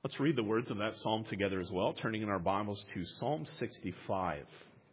Let's read the words of that psalm together as well, turning in our Bibles to Psalm 65.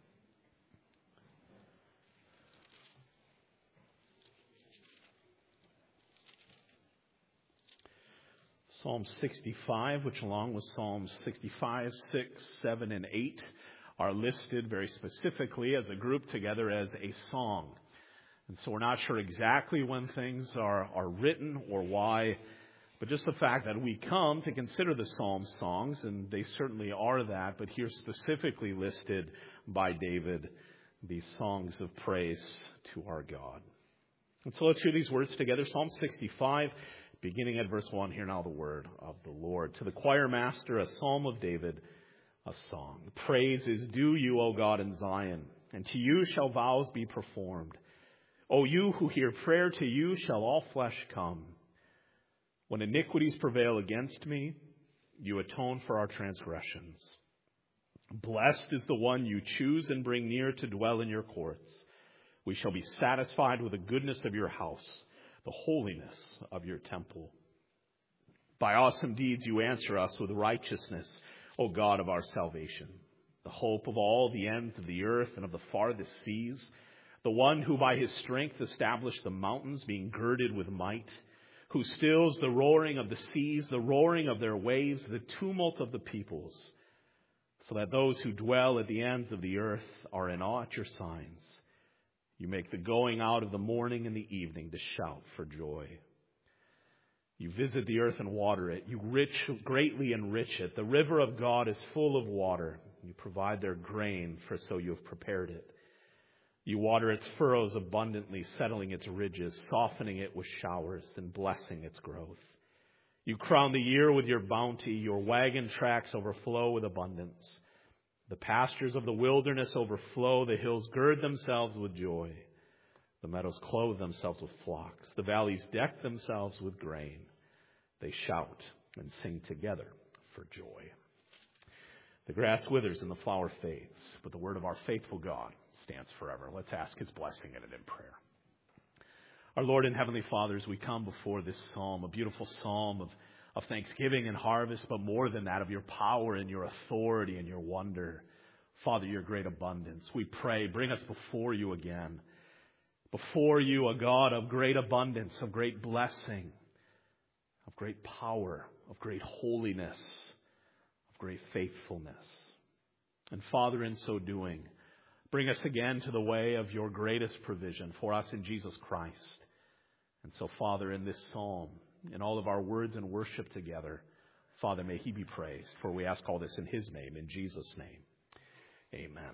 Psalm 65, which along with Psalms 65, 6, 7, and 8 are listed very specifically as a group together as a song. And so we're not sure exactly when things are written or why, but just the fact that we come to consider the Psalm songs, and they certainly are that, but here specifically listed by David, these songs of praise to our God. And so let's hear these words together. Psalm 65, beginning at verse 1, hear now the word of the Lord. To the choir master, a psalm of David, a song. Praise is due you, O God, in Zion, and to you shall vows be performed. O you who hear prayer, to you shall all flesh come. When iniquities prevail against me, you atone for our transgressions. Blessed is the one you choose and bring near to dwell in your courts. We shall be satisfied with the goodness of your house, the holiness of your temple. By awesome deeds you answer us with righteousness, O God of our salvation, the hope of all the ends of the earth and of the farthest seas, the one who by his strength established the mountains, being girded with might, who stills the roaring of the seas, the roaring of their waves, the tumult of the peoples, so that those who dwell at the ends of the earth are in awe at your signs. You make the going out of the morning and the evening to shout for joy. You visit the earth and water it. You greatly enrich it. The river of God is full of water. You provide their grain, for so you have prepared it. You water its furrows abundantly, settling its ridges, softening it with showers, and blessing its growth. You crown the year with your bounty. Your wagon tracks overflow with abundance. The pastures of the wilderness overflow. The hills gird themselves with joy. The meadows clothe themselves with flocks. The valleys deck themselves with grain. They shout and sing together for joy. The grass withers and the flower fades, but the word of our faithful God stands forever. Let's ask his blessing in it in prayer. Our Lord and Heavenly Father, as we come before this psalm, a beautiful psalm of thanksgiving and harvest, but more than that, of your power and your authority and your wonder. Father, your great abundance. We pray, bring us before you again. Before you, a God of great abundance, of great blessing, of great power, of great holiness, of great faithfulness. And Father, in so doing, bring us again to the way of your greatest provision for us in Jesus Christ. And so, Father, in this psalm, in all of our words and worship together, Father, may he be praised. For we ask all this in his name, in Jesus' name. Amen.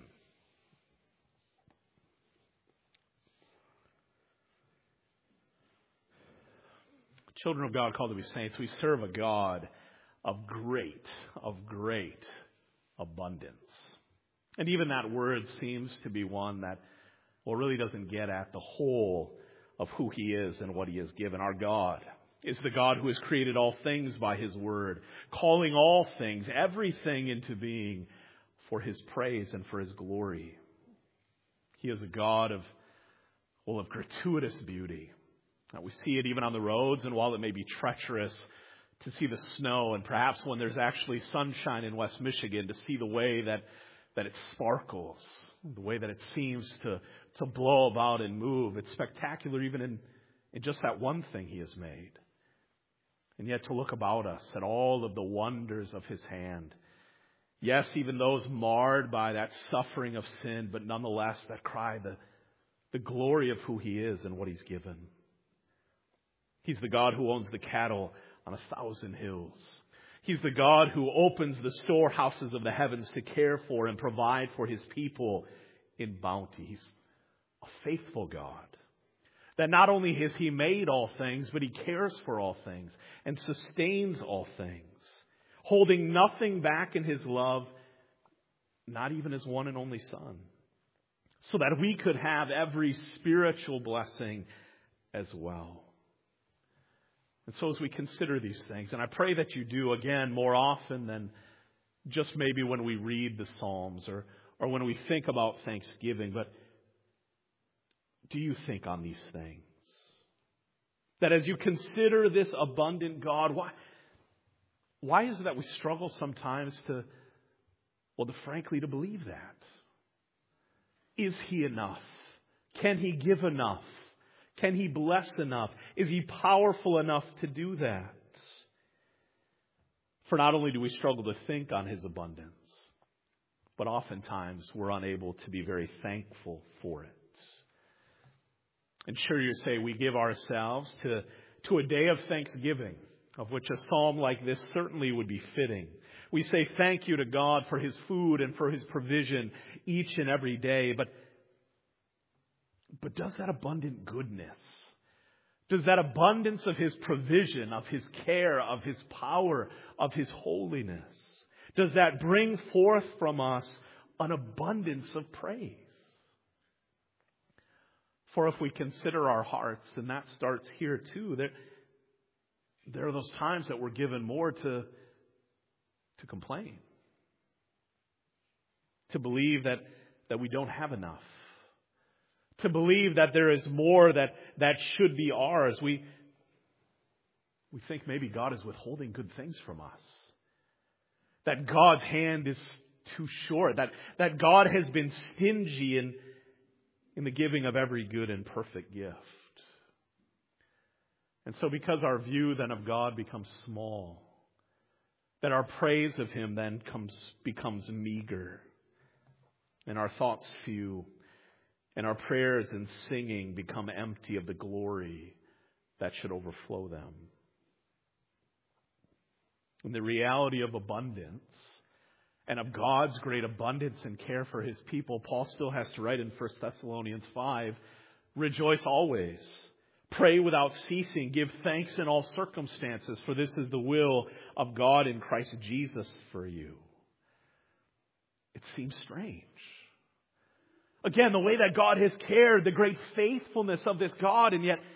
Children of God called to be saints, we serve a God of great abundance. And even that word seems to be one that, really doesn't get at the whole of who he is and what he has given. Our God is the God who has created all things by his word, calling all things, everything into being for his praise and for his glory. He is a God of gratuitous beauty. We see it even on the roads, and while it may be treacherous to see the snow, and perhaps when there's actually sunshine in West Michigan, to see the way that it sparkles, the way that it seems to blow about and move. It's spectacular even in just that one thing he has made. And yet to look about us at all of the wonders of his hand. Yes, even those marred by that suffering of sin, but nonetheless that cry the glory of who he is and what he's given. He's the God who owns the cattle on 1,000 hills. He's the God who opens the storehouses of the heavens to care for and provide for his people in bounty. He's a faithful God. That not only has he made all things, but he cares for all things and sustains all things, holding nothing back in his love, not even his one and only Son, so that we could have every spiritual blessing as well. And so as we consider these things, and I pray that you do, again, more often than just maybe when we read the Psalms or when we think about Thanksgiving, but do you think on these things? That as you consider this abundant God, why is it that we struggle sometimes to frankly to believe that? Is He enough? Can He give enough? Can He bless enough? Is He powerful enough to do that? For not only do we struggle to think on His abundance, but oftentimes we're unable to be very thankful for it. And sure, you say we give ourselves to a day of thanksgiving, of which a psalm like this certainly would be fitting. We say thank you to God for His food and for His provision each and every day. But does that abundant goodness, does that abundance of His provision, of His care, of His power, of His holiness, does that bring forth from us an abundance of praise? For if we consider our hearts, and that starts here too, there are those times that we're given more to complain, to believe that we don't have enough, to believe that there is more that should be ours. We think maybe God is withholding good things from us, that God's hand is too short, that God has been stingy in the giving of every good and perfect gift. And so because our view then of God becomes small, that our praise of Him then becomes meager, and our thoughts few, and our prayers and singing become empty of the glory that should overflow them. And the reality of abundance and of God's great abundance and care for His people, Paul still has to write in 1 Thessalonians 5, rejoice always, pray without ceasing, give thanks in all circumstances, for this is the will of God in Christ Jesus for you. It seems strange. Again, the way that God has cared, the great faithfulness of this God, and yet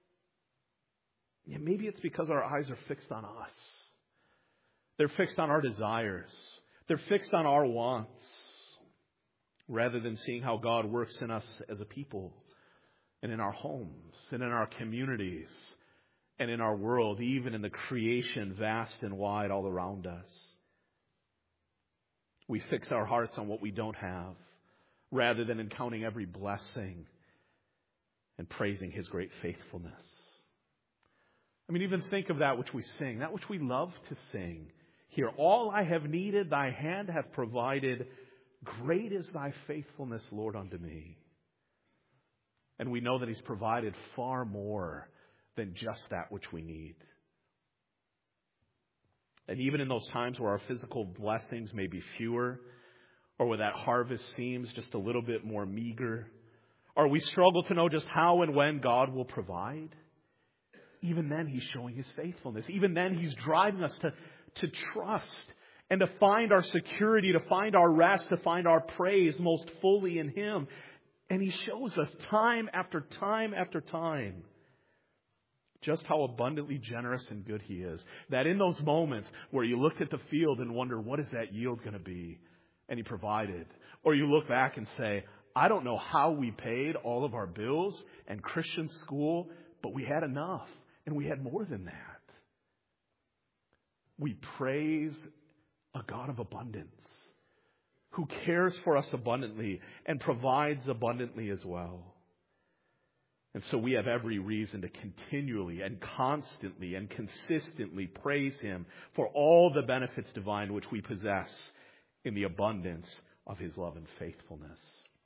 maybe it's because our eyes are fixed on us. They're fixed on our desires. They're fixed on our wants, rather than seeing how God works in us as a people, and in our homes, and in our communities, and in our world, even in the creation vast and wide all around us. We fix our hearts on what we don't have, rather than in counting every blessing and praising His great faithfulness. I mean, even think of that which we sing, that which we love to sing. Here, all I have needed, thy hand hath provided. Great is thy faithfulness, Lord, unto me. And we know that He's provided far more than just that which we need. And even in those times where our physical blessings may be fewer, or where that harvest seems just a little bit more meager, or we struggle to know just how and when God will provide, even then He's showing His faithfulness. Even then He's driving us to trust and to find our security, to find our rest, to find our praise most fully in Him. And He shows us time after time after time just how abundantly generous and good He is. That in those moments where you looked at the field and wonder, what is that yield going to be? And He provided. Or you look back and say, I don't know how we paid all of our bills and Christian school, but we had enough. And we had more than that. We praise a God of abundance, who cares for us abundantly and provides abundantly as well. And so we have every reason to continually and constantly and consistently praise Him for all the benefits divine which we possess in the abundance of His love and faithfulness.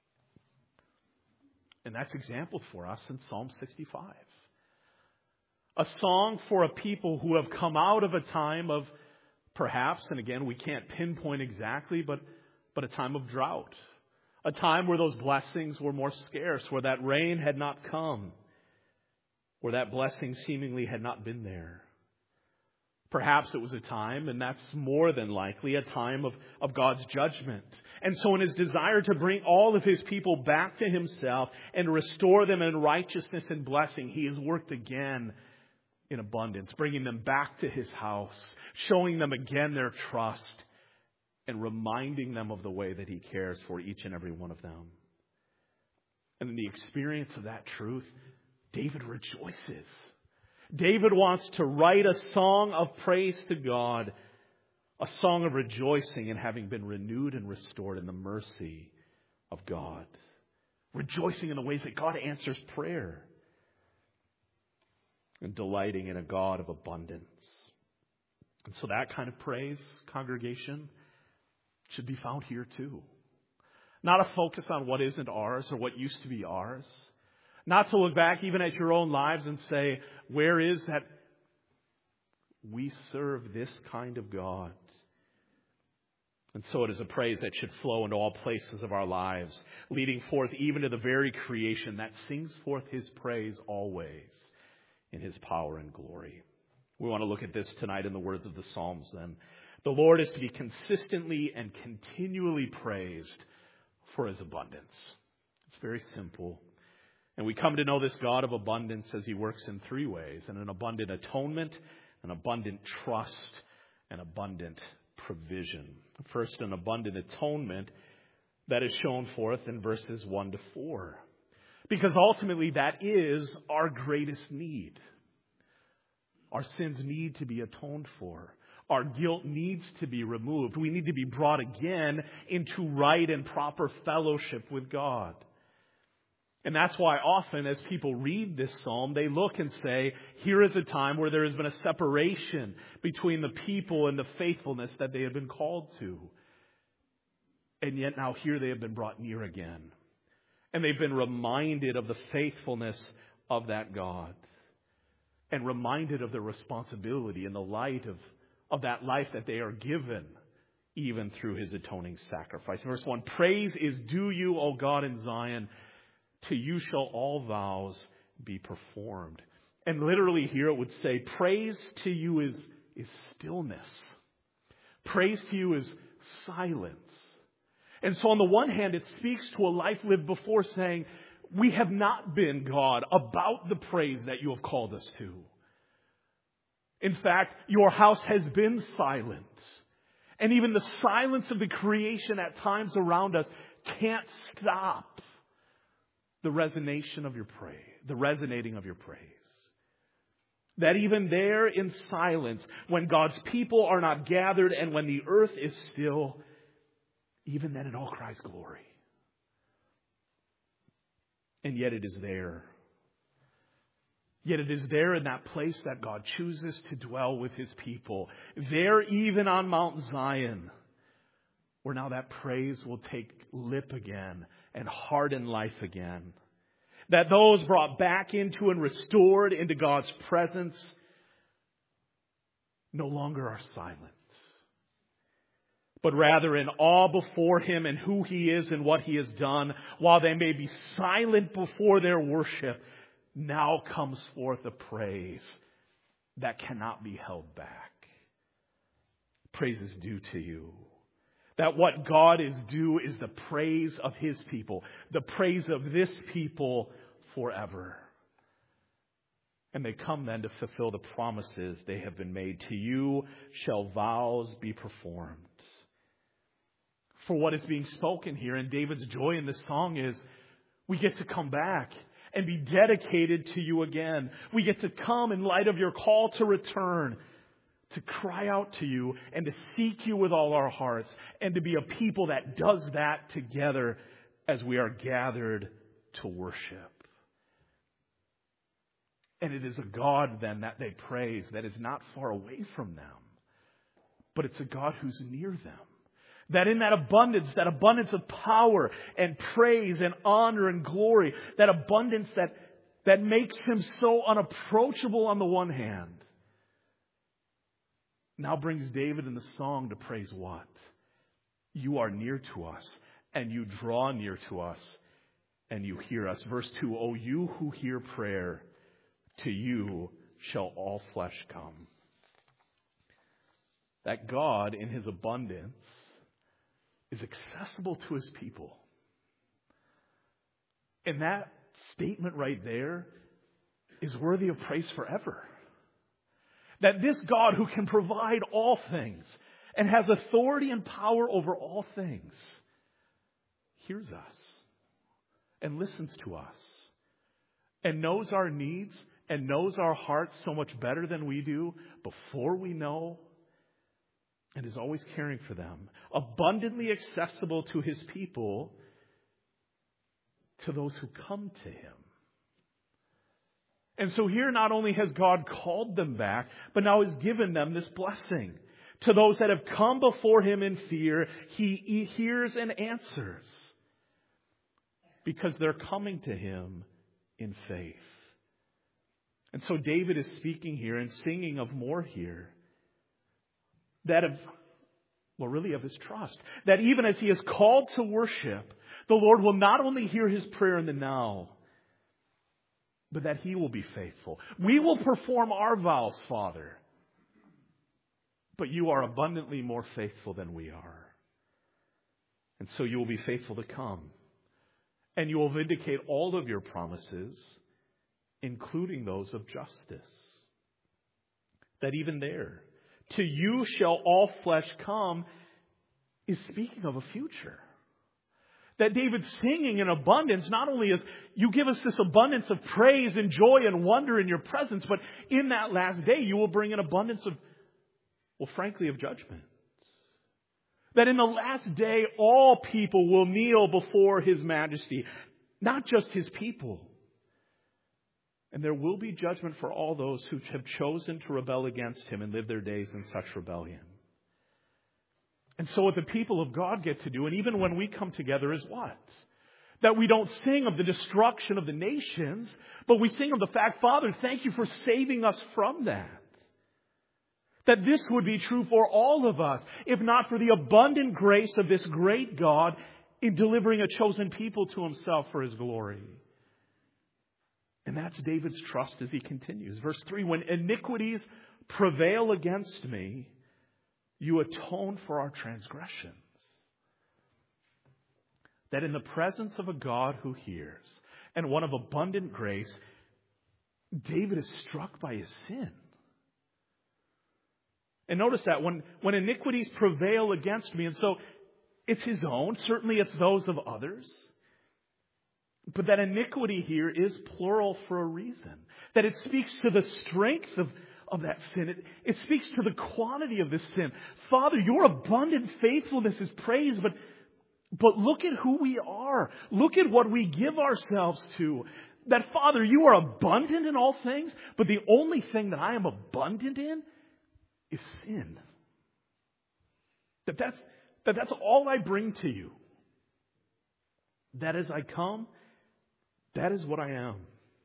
And that's exampled for us in Psalm 65. A song for a people who have come out of a time of perhaps, and again, we can't pinpoint exactly, but a time of drought. A time where those blessings were more scarce, where that rain had not come, where that blessing seemingly had not been there. Perhaps it was a time, and that's more than likely, a time of God's judgment. And so in His desire to bring all of His people back to Himself and restore them in righteousness and blessing, He has worked again in abundance, bringing them back to His house, showing them again their trust, and reminding them of the way that He cares for each and every one of them. And in the experience of that truth, David rejoices. David wants to write a song of praise to God A song of rejoicing in having been renewed and restored in the mercy of God. Rejoicing in the ways that God answers prayer. And delighting in a God of abundance. And so that kind of praise, congregation, should be found here too. Not a focus on what isn't ours or what used to be ours. Not to look back even at your own lives and say, where is that we serve this kind of God? And so it is a praise that should flow into all places of our lives, leading forth even to the very creation that sings forth His praise always in His power and glory. We want to look at this tonight in the words of the Psalms then. The Lord is to be consistently and continually praised for His abundance. It's very simple. And we come to know this God of abundance as He works in three ways: in an abundant atonement, an abundant trust, and abundant provision. First, an abundant atonement that is shown forth in verses 1 to 4. Because ultimately that is our greatest need. Our sins need to be atoned for. Our guilt needs to be removed. We need to be brought again into right and proper fellowship with God. And that's why often as people read this psalm, they look and say, here is a time where there has been a separation between the people and the faithfulness that they have been called to. And yet now here they have been brought near again. And they've been reminded of the faithfulness of that God. And reminded of their responsibility in the light of that life that they are given, even through His atoning sacrifice. Verse 1, praise is due you, O God in Zion. To you shall all vows be performed. And literally here it would say, praise to you is stillness. Praise to you is silence. And so on the one hand, it speaks to a life lived before, saying, we have not been, God, about the praise that you have called us to. In fact, your house has been silent. And even the silence of the creation at times around us can't stop the resonating of your praise. That even there in silence, when God's people are not gathered and when the earth is still, even then it all cries glory. And yet it is there. Yet it is there in that place that God chooses to dwell with His people. There, even on Mount Zion, where now that praise will take lip again and heart and life again. That those brought back into and restored into God's presence no longer are silent, but rather in awe before Him and who He is and what He has done, while they may be silent before their worship, now comes forth a praise that cannot be held back. Praise is due to you. That what God is due is the praise of His people, the praise of this people forever. And they come then to fulfill the promises they have been made. To you shall vows be performed. For what is being spoken here, and David's joy in this song is, we get to come back and be dedicated to you again. We get to come in light of your call to return, to cry out to you and to seek you with all our hearts, and to be a people that does that together as we are gathered to worship. And it is a God then that they praise that is not far away from them, but it's a God who's near them. That in that abundance of power and praise and honor and glory, that abundance that makes Him so unapproachable on the one hand, now brings David in the song to praise what? You are near to us, and you draw near to us, and you hear us. Verse 2, O you who hear prayer, to you shall all flesh come. That God in His abundance is accessible to His people. And that statement right there is worthy of praise forever. That this God who can provide all things and has authority and power over all things hears us and listens to us and knows our needs and knows our hearts so much better than we do before we know, and is always caring for them, abundantly accessible to his people, to those who come to him. And so here not only has God called them back, but now has given them this blessing. To those that have come before him in fear, he hears and answers, because they're coming to him in faith. And so David is speaking here and singing of more here. That of his trust. That even as he is called to worship, the Lord will not only hear his prayer in the now, but that he will be faithful. We will perform our vows, Father, but you are abundantly more faithful than we are. And so you will be faithful to come. And you will vindicate all of your promises, including those of justice. That even there, to you shall all flesh come, is speaking of a future. That David's singing in abundance not only is you give us this abundance of praise and joy and wonder in your presence, but in that last day you will bring an abundance of, of judgment. That in the last day all people will kneel before his majesty, not just his people. And there will be judgment for all those who have chosen to rebel against him and live their days in such rebellion. And so what the people of God get to do, and even when we come together, is what? That we don't sing of the destruction of the nations, but we sing of the fact, Father, thank you for saving us from that. That this would be true for all of us, if not for the abundant grace of this great God in delivering a chosen people to himself for his glory. And that's David's trust as he continues. Verse 3, when iniquities prevail against me, you atone for our transgressions. That in the presence of a God who hears and one of abundant grace, David is struck by his sin. And notice that when iniquities prevail against me, and so it's his own, certainly it's those of others. But that iniquity here is plural for a reason. That it speaks to the strength of that sin. It speaks to the quantity of this sin. Father, your abundant faithfulness is praised, but look at who we are. Look at what we give ourselves to. That, Father, you are abundant in all things, but the only thing that I am abundant in is sin. That's all I bring to you. That as I come, that is what I am.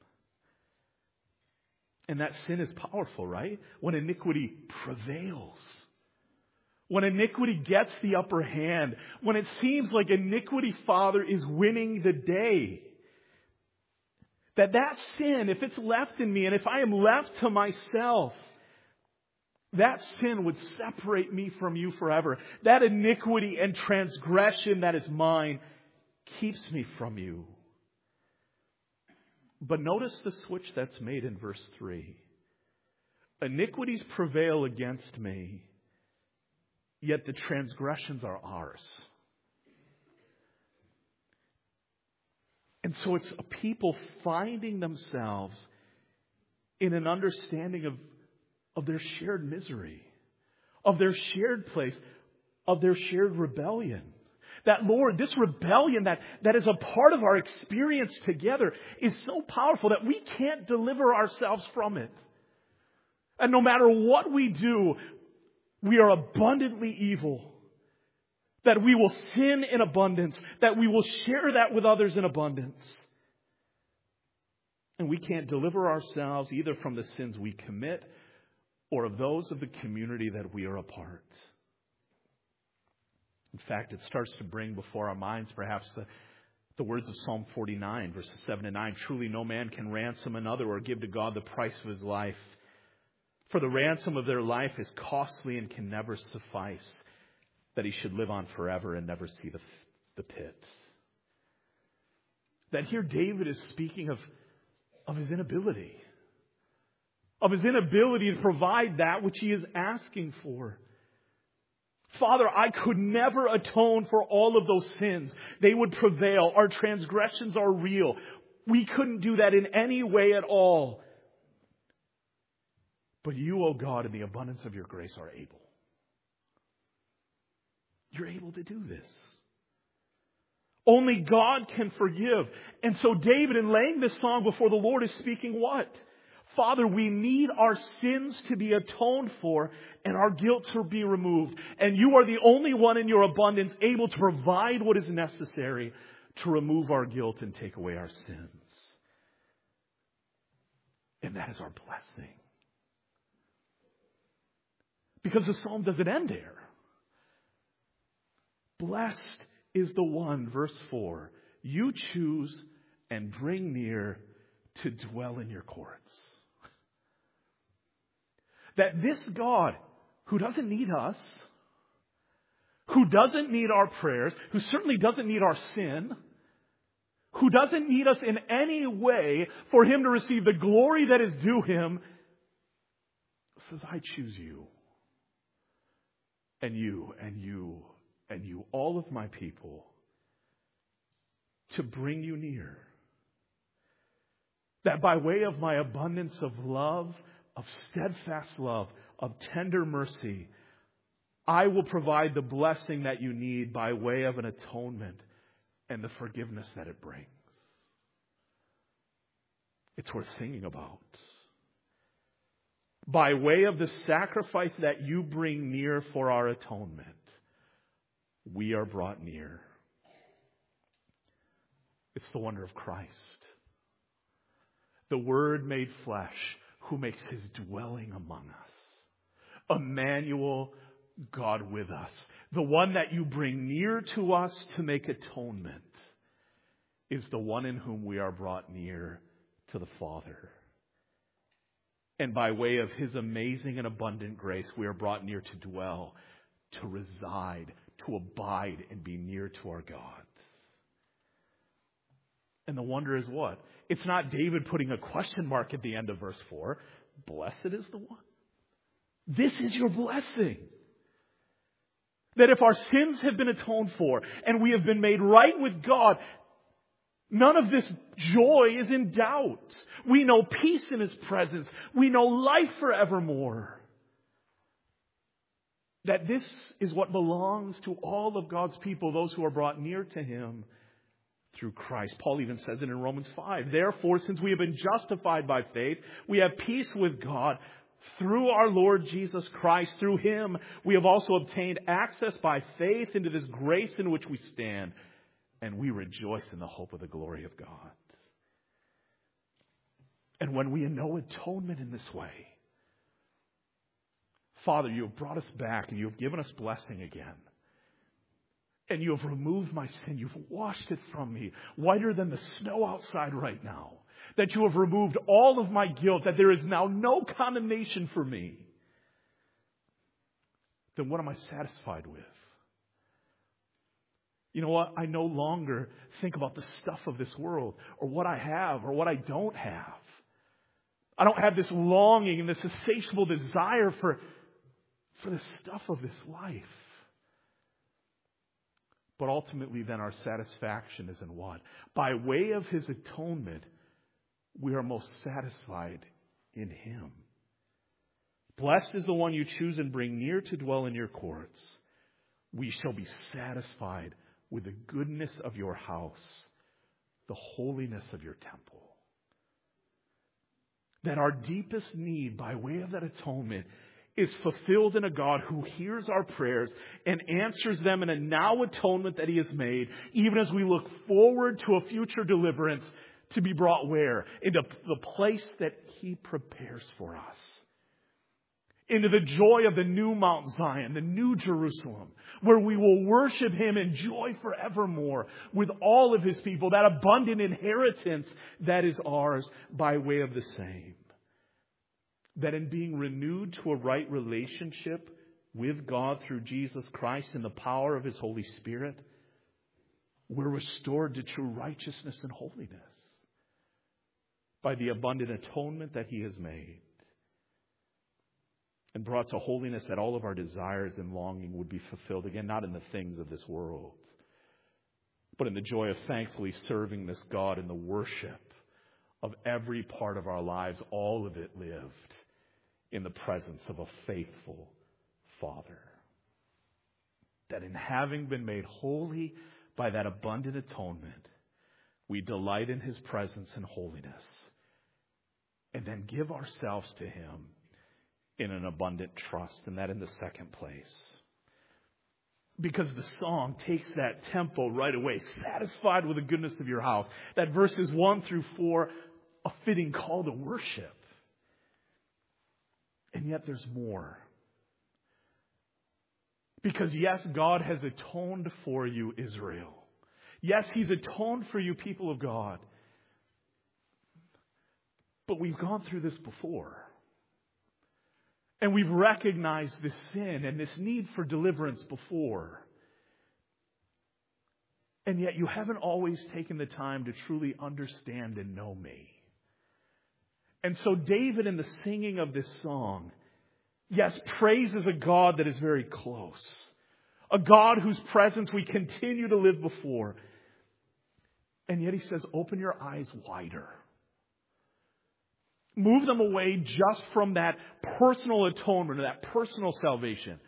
And that sin is powerful, right? When iniquity prevails. When iniquity gets the upper hand. When it seems like iniquity, Father, is winning the day. That sin, if it's left in me, and if I am left to myself, that sin would separate me from you forever. That iniquity and transgression that is mine keeps me from you. But notice the switch that's made in verse 3. Iniquities prevail against me, yet the transgressions are ours. And so it's a people finding themselves in an understanding of their shared misery, of their shared place, of their shared rebellion. That, Lord, this rebellion that is a part of our experience together is so powerful that we can't deliver ourselves from it. And no matter what we do, we are abundantly evil. That we will sin in abundance. That we will share that with others in abundance. And we can't deliver ourselves either from the sins we commit or of those of the community that we are a part. In fact, it starts to bring before our minds perhaps the words of Psalm 49, verses 7 and 9. Truly no man can ransom another or give to God the price of his life. For the ransom of their life is costly and can never suffice, that he should live on forever and never see the pit. That here David is speaking of his inability. Of his inability to provide that which he is asking for. Father, I could never atone for all of those sins. They would prevail. Our transgressions are real. We couldn't do that in any way at all. But you, O God, in the abundance of your grace are able. You're able to do this. Only God can forgive. And so David, in laying this song before the Lord, is speaking what? Father, we need our sins to be atoned for and our guilt to be removed. And you are the only one in your abundance able to provide what is necessary to remove our guilt and take away our sins. And that is our blessing. Because the psalm doesn't end there. Blessed is the one, verse 4, you choose and bring near to dwell in your courts. That this God, who doesn't need us, who doesn't need our prayers, who certainly doesn't need our sin, who doesn't need us in any way for Him to receive the glory that is due Him, says, I choose you, and you, and you, and you, all of my people, to bring you near. That by way of my abundance of love, of steadfast love, of tender mercy, I will provide the blessing that you need by way of an atonement and the forgiveness that it brings. It's worth singing about. By way of the sacrifice that you bring near for our atonement, we are brought near. It's the wonder of Christ. The Word made flesh, who makes His dwelling among us. Emmanuel, God with us. The one that you bring near to us to make atonement is the one in whom we are brought near to the Father. And by way of His amazing and abundant grace, we are brought near to dwell, to reside, to abide, and be near to our God. And the wonder is what? It's not David putting a question mark at the end of verse 4. Blessed is the one. This is your blessing. That if our sins have been atoned for and we have been made right with God, none of this joy is in doubt. We know peace in His presence. We know life forevermore. That this is what belongs to all of God's people, those who are brought near to Him through Christ. Paul even says it in Romans 5. Therefore, since we have been justified by faith, we have peace with God through our Lord Jesus Christ. Through Him, we have also obtained access by faith into this grace in which we stand, and we rejoice in the hope of the glory of God. And when we know atonement in this way, Father, you have brought us back and you have given us blessing again. And you have removed my sin. You've washed it from me, whiter than the snow outside right now. That you have removed all of my guilt, that there is now no condemnation for me. Then what am I satisfied with? You know what? I no longer think about the stuff of this world, or what I have, or what I don't have. I don't have this longing and this insatiable desire for the stuff of this life. But ultimately then our satisfaction is in what? By way of His atonement, we are most satisfied in Him. Blessed is the one you choose and bring near to dwell in your courts. We shall be satisfied with the goodness of your house, the holiness of your temple. That our deepest need by way of that atonement is fulfilled in a God who hears our prayers and answers them in a now atonement that He has made, even as we look forward to a future deliverance to be brought where? Into the place that He prepares for us. Into the joy of the new Mount Zion, the new Jerusalem, where we will worship Him in joy forevermore with all of His people, that abundant inheritance that is ours by way of the same. That in being renewed to a right relationship with God through Jesus Christ in the power of His Holy Spirit, we're restored to true righteousness and holiness by the abundant atonement that He has made, and brought to holiness that all of our desires and longing would be fulfilled, again, not in the things of this world, but in the joy of thankfully serving this God in the worship of every part of our lives, all of it lived in the presence of a faithful Father. that in having been made holy by that abundant atonement, we delight in His presence and holiness, and then give ourselves to Him in an abundant trust, and that in the second place. Because the song takes that tempo right away, satisfied with the goodness of your house. That verses 1 through 4, a fitting call to worship. And yet there's more. Because yes, God has atoned for you, Israel. Yes, He's atoned for you, people of God. But we've gone through this before. And we've recognized this sin and this need for deliverance before. And yet you haven't always taken the time to truly understand and know me. And so David, in the singing of this song, yes, praises a God that is very close. A God whose presence we continue to live before. And yet he says, open your eyes wider. Move them away just from that personal atonement, or that personal salvation.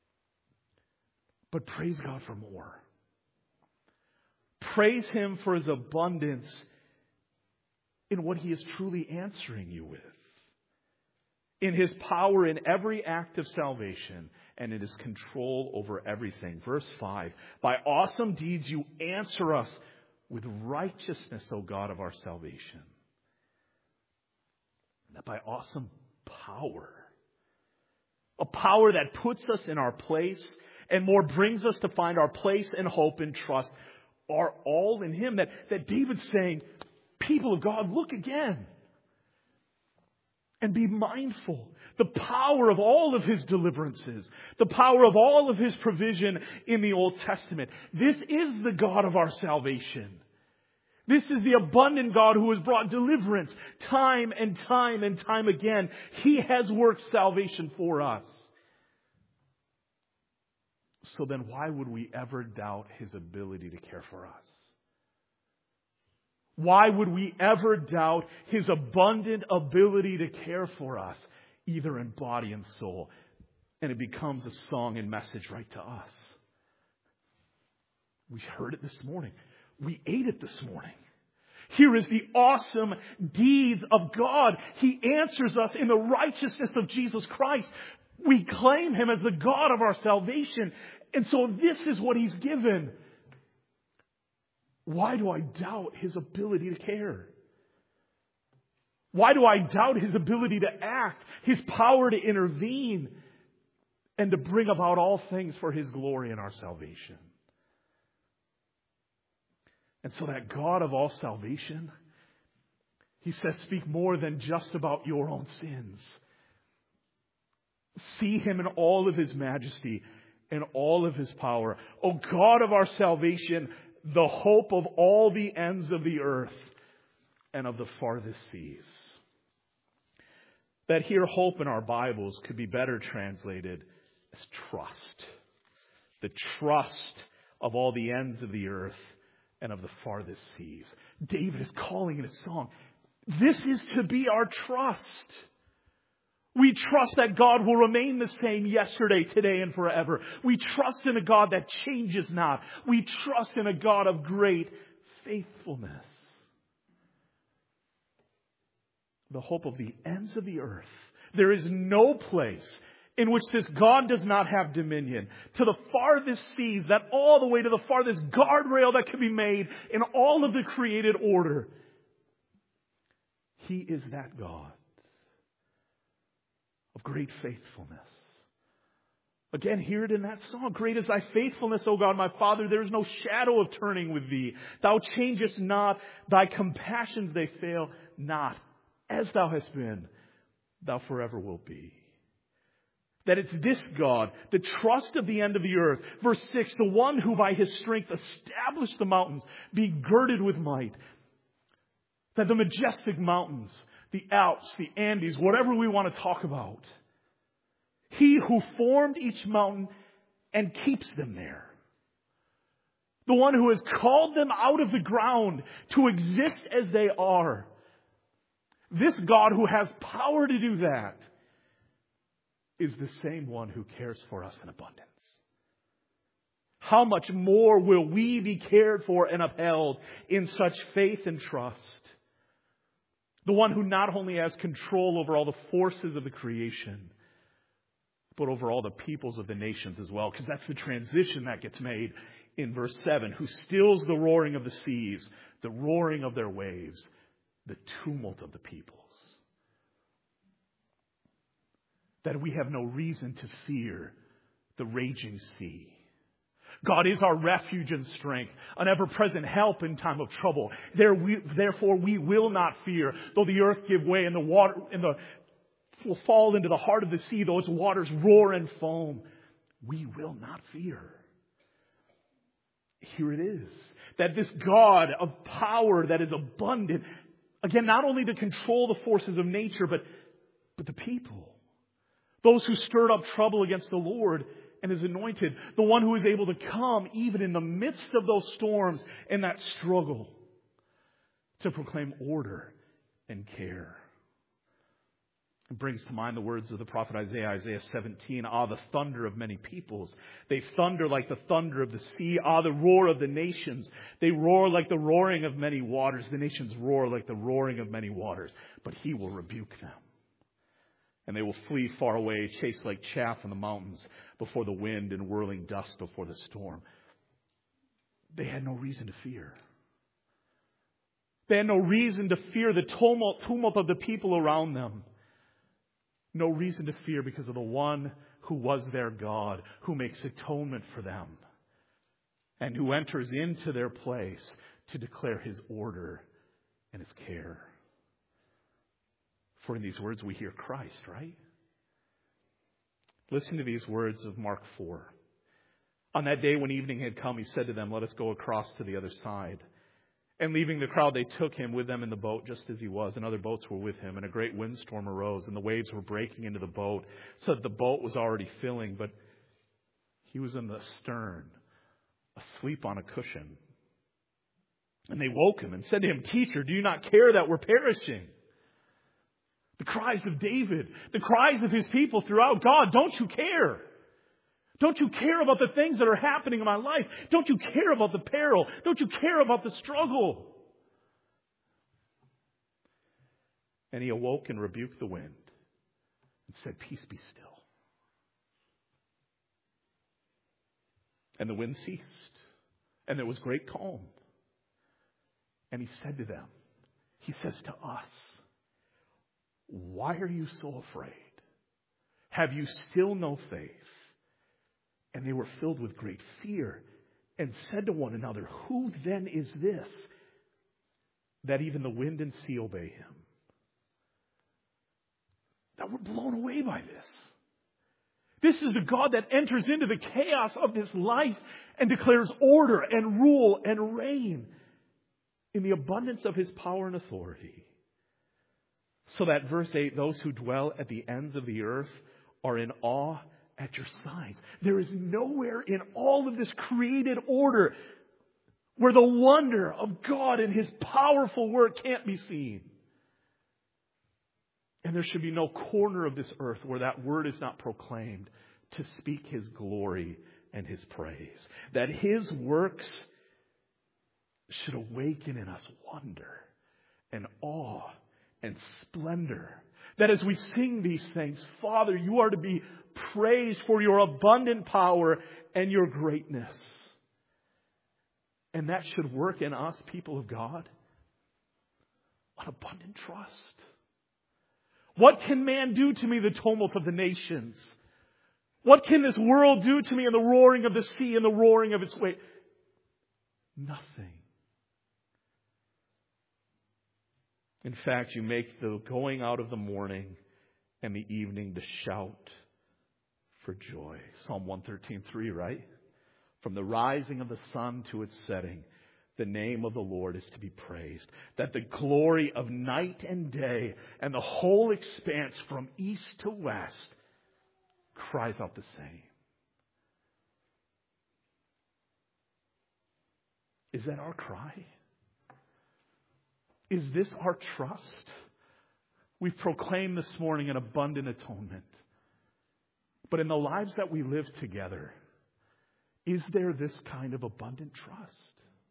But praise God for more. Praise Him for His abundance in what He is truly answering you with. In His power in every act of salvation and in His control over everything. Verse 5, by awesome deeds you answer us with righteousness, O God of our salvation. That by awesome power. A power that puts us in our place and more brings us to find our place and hope and trust are all in Him. That David's saying, people of God, look again. And be mindful. The power of all of His deliverances. The power of all of His provision in the Old Testament. This is the God of our salvation. This is the abundant God who has brought deliverance time and time and time again. He has worked salvation for us. So then why would we ever doubt His ability to care for us? Why would we ever doubt His abundant ability to care for us, either in body and soul? And it becomes a song and message right to us. We heard it this morning. We ate it this morning. Here is the awesome deeds of God. He answers us in the righteousness of Jesus Christ. We claim Him as the God of our salvation. And so this is what He's given. Why do I doubt His ability to care? Why do I doubt His ability to act, His power to intervene, and to bring about all things for His glory and our salvation? And so that God of all salvation, He says, speak more than just about your own sins. See Him in all of His majesty and all of His power. O God of our salvation, the hope of all the ends of the earth and of the farthest seas. That here hope in our Bibles could be better translated as trust. The trust of all the ends of the earth and of the farthest seas. David is calling in his song, this is to be our trust. We trust that God will remain the same yesterday, today, and forever. We trust in a God that changes not. We trust in a God of great faithfulness. The hope of the ends of the earth. There is no place in which this God does not have dominion. To the farthest seas, that all the way to the farthest guardrail that can be made in all of the created order. He is that God of great faithfulness. Again, hear it in that song. Great is thy faithfulness, O God, my Father. There is no shadow of turning with thee. Thou changest not. Thy compassions, they fail not. As thou hast been, thou forever wilt be. That it's this God, the trust of the end of the earth. Verse 6, the one who by His strength established the mountains, being girded with might. That the majestic mountains, the Alps, the Andes, whatever we want to talk about. He who formed each mountain and keeps them there. The one who has called them out of the ground to exist as they are. This God who has power to do that is the same one who cares for us in abundance. how much more will we be cared for and upheld in such faith and trust? The one who not only has control over all the forces of the creation, but over all the peoples of the nations as well. Because that's the transition that gets made in verse 7. Who stills the roaring of the seas, the roaring of their waves, the tumult of the peoples. That we have no reason to fear the raging sea. God is our refuge and strength, an ever-present help in time of trouble. Therefore we will not fear, though the earth give way and the water will fall into the heart of the sea, though its waters roar and foam. We will not fear. Here it is, that this God of power that is abundant, again, not only to control the forces of nature, but the people. Those who stirred up trouble against the Lord and His anointed. The one who is able to come even in the midst of those storms and that struggle to proclaim order and care. It brings to mind the words of the prophet Isaiah, Isaiah 17. Ah, the thunder of many peoples. They thunder like the thunder of the sea. Ah, the roar of the nations. They roar like the roaring of many waters. The nations roar like the roaring of many waters. But He will rebuke them. And they will flee far away, chased like chaff in the mountains before the wind and whirling dust before the storm. They had no reason to fear. They had no reason to fear the tumult of the people around them. No reason to fear because of the one who was their God, who makes atonement for them, and who enters into their place to declare His order and His care. For in these words we hear Christ, right? Listen to these words of Mark 4. On that day when evening had come, He said to them, let us go across to the other side. And leaving the crowd, they took Him with them in the boat just as He was, and other boats were with Him. And a great windstorm arose, and the waves were breaking into the boat, so that the boat was already filling, but He was in the stern, asleep on a cushion. And they woke Him and said to Him, Teacher, do you not care that we're perishing? The cries of David, the cries of His people throughout, God, don't you care? Don't you care about the things that are happening in my life? Don't you care about the peril? Don't you care about the struggle? And He awoke and rebuked the wind and said, peace, be still. And the wind ceased, and there was great calm. And He said to them, He says to us, why are you so afraid? Have you still no faith? And they were filled with great fear and said to one another, who then is this that even the wind and sea obey Him? Now we're blown away by this. This is the God that enters into the chaos of this life and declares order and rule and reign in the abundance of His power and authority. So that verse 8, those who dwell at the ends of the earth are in awe at your signs. There is nowhere in all of this created order where the wonder of God and His powerful work can't be seen. And there should be no corner of this earth where that word is not proclaimed to speak His glory and His praise. That His works should awaken in us wonder and awe and splendor. That as we sing these things, Father, you are to be praised for your abundant power and your greatness. And that should work in us, people of God, an abundant trust. What can man do to me, the tumult of the nations? What can this world do to me in the roaring of the sea and the roaring of its waves? Nothing. In fact, you make the going out of the morning and the evening to shout for joy. Psalm 113:3, right? From the rising of the sun to its setting, the name of the Lord is to be praised. That the glory of night and day and the whole expanse from east to west cries out the same. Is that our cry? Is this our trust? We've proclaimed this morning an abundant atonement. But in the lives that we live together, Is there this kind of abundant trust?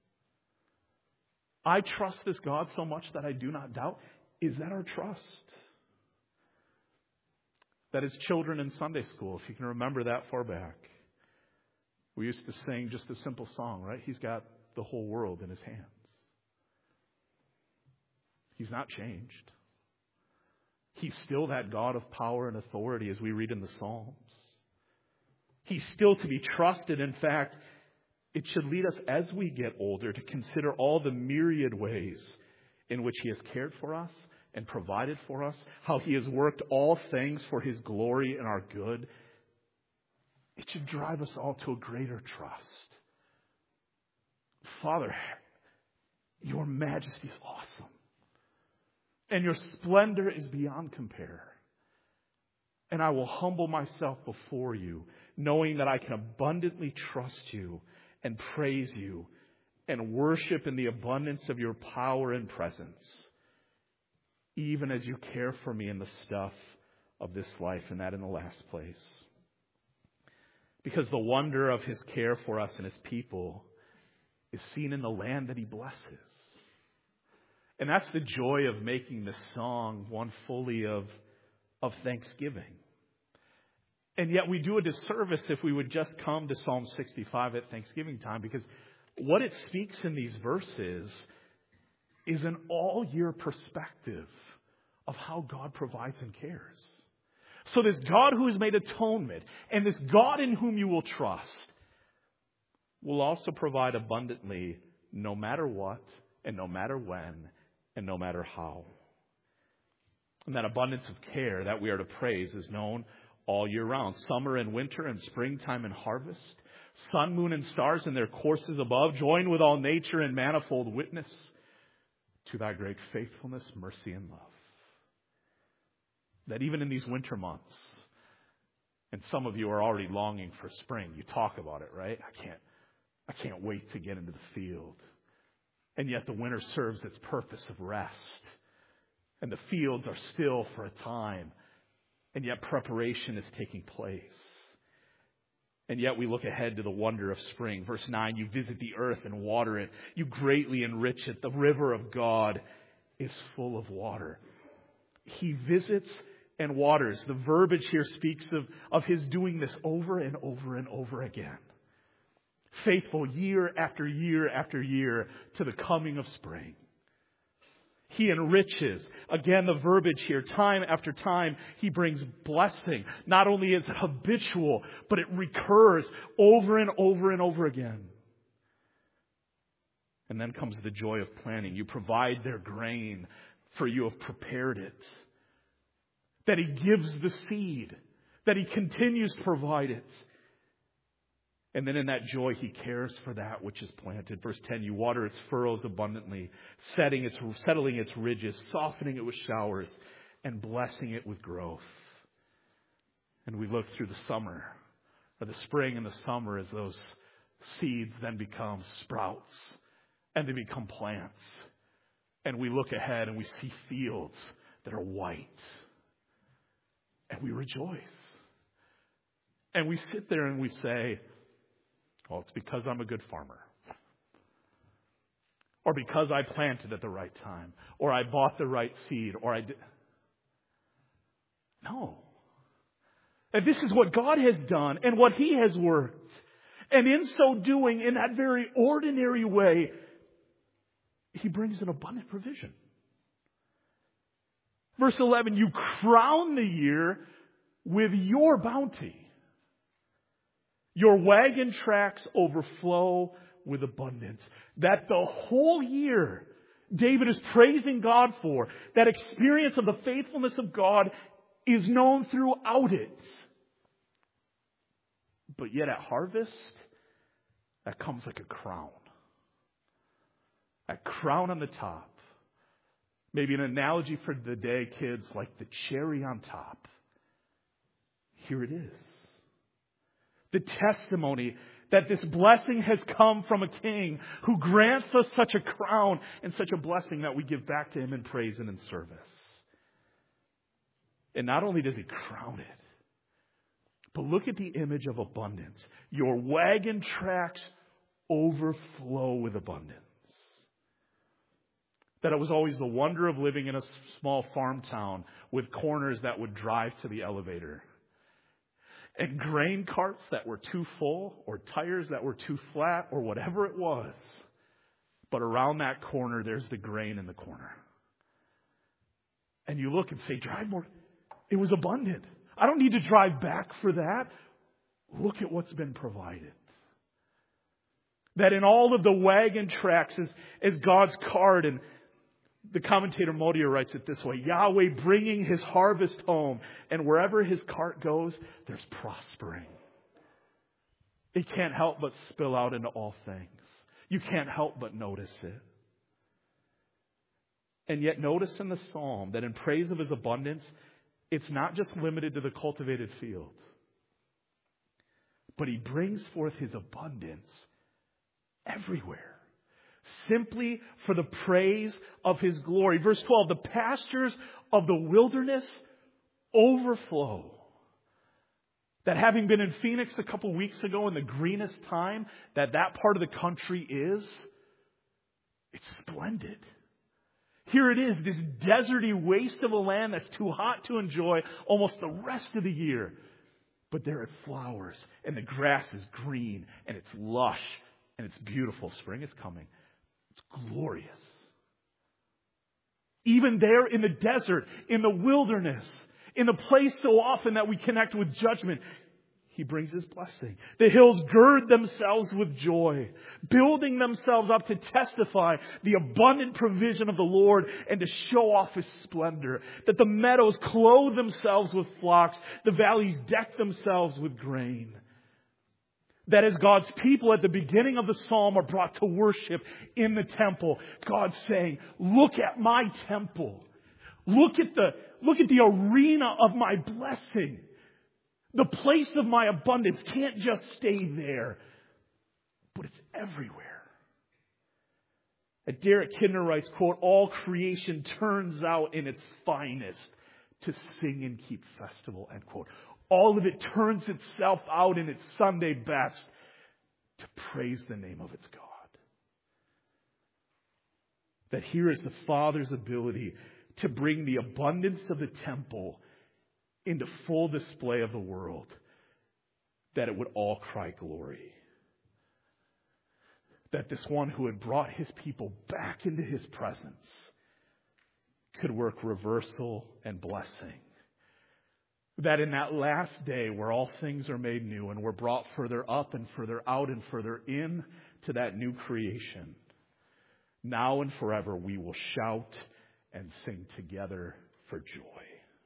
I trust this God so much that I do not doubt. Is that our trust? That is children in Sunday school, if you can remember that far back. We used to sing just a simple song, right? He's got the whole world in his hands. He's not changed. He's still that God of power and authority, as we read in the Psalms. He's still to be trusted. In fact, it should lead us as we get older to consider all the myriad ways in which He has cared for us and provided for us, how He has worked all things for His glory and our good. It should drive us all to a greater trust. Father, your majesty is awesome. And your splendor is beyond compare. And I will humble myself before you, knowing that I can abundantly trust you and praise you and worship in the abundance of your power and presence, even as you care for me in the stuff of this life, and that in the last place. Because the wonder of His care for us and His people is seen in the land that He blesses. And that's the joy of making this song one fully of thanksgiving. And yet we do a disservice if we would just come to Psalm 65 at Thanksgiving time, because what it speaks in these verses is an all-year perspective of how God provides and cares. So this God who has made atonement and this God in whom you will trust will also provide abundantly no matter what and no matter when and no matter how. And that abundance of care that we are to praise is known all year round. Summer and winter and springtime and harvest. Sun, moon, and stars in their courses above join with all nature in manifold witness to thy great faithfulness, mercy, and love. That even in these winter months, and some of you are already longing for spring. You talk about it, right? I can't wait to get into the field. And yet the winter serves its purpose of rest. And the fields are still for a time. And yet preparation is taking place. And yet we look ahead to the wonder of spring. Verse 9, you visit the earth and water it. You greatly enrich it. The river of God is full of water. He visits and waters. The verbiage here speaks of His doing this over and over and over again. Faithful year after year after year to the coming of spring. He enriches. Again, the verbiage here, time after time, He brings blessing. Not only is it habitual, but it recurs over and over and over again. And then comes the joy of planting. You provide their grain, for you have prepared it. That He gives the seed. That He continues to provide it. And then in that joy, He cares for that which is planted. Verse 10, you water its furrows abundantly, settling its ridges, softening it with showers, and blessing it with growth. And we look through the summer, or the spring and the summer, as those seeds then become sprouts, and they become plants. And we look ahead and we see fields that are white. And we rejoice. And we sit there and we say, well, it's because I'm a good farmer. Or because I planted at the right time. Or I bought the right seed. Or I did. No. And this is what God has done and what He has worked. And in so doing, in that very ordinary way, He brings an abundant provision. Verse 11, you crown the year with your bounty. Your wagon tracks overflow with abundance. That the whole year David is praising God for, that experience of the faithfulness of God is known throughout it. But yet at harvest, that comes like a crown. A crown on the top. Maybe an analogy for the day, kids, like the cherry on top. Here it is. The testimony that this blessing has come from a king who grants us such a crown and such a blessing that we give back to Him in praise and in service. And not only does He crown it, But look at the image of abundance. Your wagon tracks overflow with abundance. That it was always the wonder of living in a small farm town with corners that would drive to the elevator. And grain carts that were too full, or tires that were too flat, or whatever it was. But around that corner, there's the grain in the corner. And you look and say, drive more. It was abundant. I don't need to drive back for that. Look at what's been provided. That in all of the wagon tracks is God's card. And the commentator Modia writes it this way: Yahweh bringing His harvest home, and wherever His cart goes, there's prospering. It can't help but spill out into all things. You can't help but notice it. And yet notice in the psalm that in praise of His abundance, it's not just limited to the cultivated field. But He brings forth His abundance everywhere. Simply for the praise of His glory. Verse 12, the pastures of the wilderness overflow. That having been in Phoenix a couple weeks ago in the greenest time that part of the country is, it's splendid. Here it is, this deserty waste of a land that's too hot to enjoy almost the rest of the year. But there it flowers, and the grass is green, and it's lush, and it's beautiful. Spring is coming. It's glorious. Even there in the desert, in the wilderness, in the place so often that we connect with judgment, He brings His blessing. The hills gird themselves with joy, building themselves up to testify the abundant provision of the Lord and to show off His splendor. That the meadows clothe themselves with flocks, the valleys deck themselves with grain. That as God's people at the beginning of the psalm are brought to worship in the temple, God's saying, look at my temple. Look at the arena of my blessing. The place of my abundance can't just stay there, but it's everywhere. Derek Kidner writes, quote, all creation turns out in its finest to sing and keep festival, end quote. All of it turns itself out in its Sunday best to praise the name of its God. That here is the Father's ability to bring the abundance of the temple into full display of the world, that it would all cry glory. That this one who had brought His people back into His presence could work reversal and blessing. That in that last day where all things are made new and we're brought further up and further out and further in to that new creation, now and forever we will shout and sing together for joy.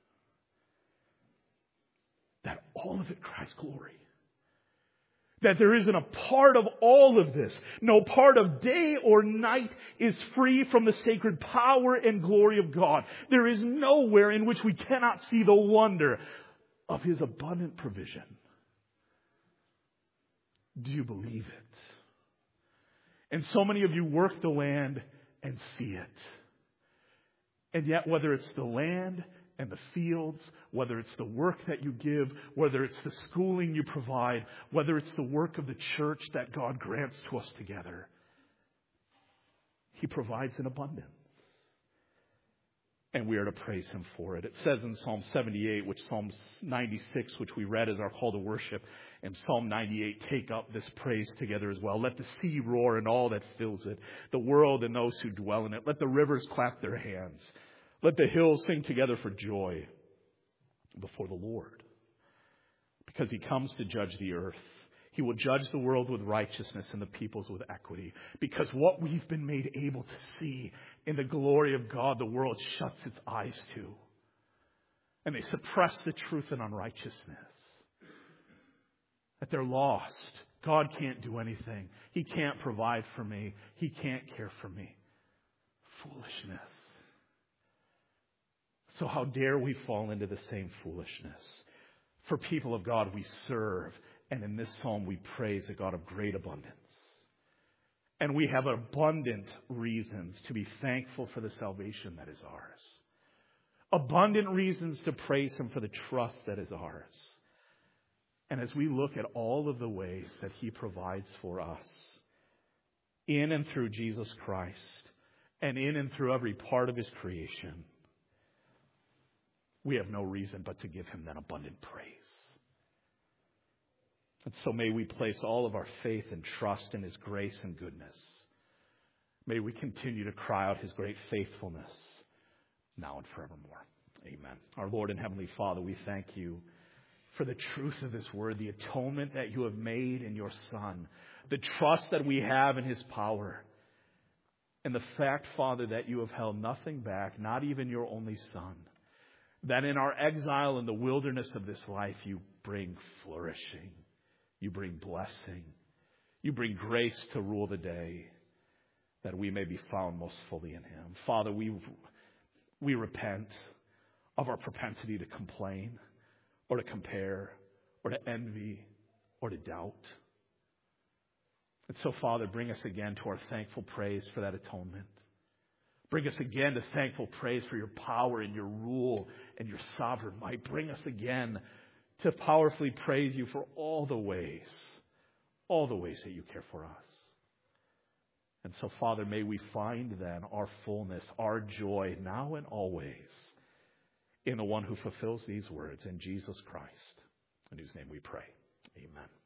That all of it cries glory. That there isn't a part of all of this, no part of day or night is free from the sacred power and glory of God. There is nowhere in which we cannot see the wonder of His abundant provision. Do you believe it? And so many of you work the land and see it. And yet, whether it's the land and the fields, whether it's the work that you give, whether it's the schooling you provide, whether it's the work of the church that God grants to us together, He provides in abundance. And we are to praise Him for it. It says in Psalm 78, which Psalm 96, which we read as our call to worship, and Psalm 98 take up this praise together as well. Let the sea roar and all that fills it, the world and those who dwell in it. Let the rivers clap their hands. Let the hills sing together for joy before the Lord. Because He comes to judge the earth. He will judge the world with righteousness and the peoples with equity. Because what we've been made able to see in the glory of God, the world shuts its eyes to. And they suppress the truth and unrighteousness. That they're lost. God can't do anything. He can't provide for me. He can't care for me. Foolishness. So how dare we fall into the same foolishness? For people of God, we serve. And in this psalm, we praise a God of great abundance. And we have abundant reasons to be thankful for the salvation that is ours. Abundant reasons to praise Him for the trust that is ours. And as we look at all of the ways that he provides for us in and through Jesus Christ and in and through every part of his creation, we have no reason but to give him that abundant praise. And so may we place all of our faith and trust in his grace and goodness. May we continue to cry out his great faithfulness now and forevermore. Amen. Our Lord and Heavenly Father, we thank you for the truth of this word, the atonement that you have made in your Son, the trust that we have in his power, and the fact, Father, that you have held nothing back, not even your only Son, that in our exile in the wilderness of this life, you bring flourishing, you bring blessing, you bring grace to rule the day, that we may be found most fully in him. Father, we repent of our propensity to complain or to compare or to envy or to doubt. And so, Father, bring us again to our thankful praise for that atonement. Bring us again to thankful praise for your power and your rule and your sovereign might. Bring us again to powerfully praise you for all the ways that you care for us. And so, Father, may we find then our fullness, our joy now and always in the one who fulfills these words, in Jesus Christ, in whose name we pray. Amen.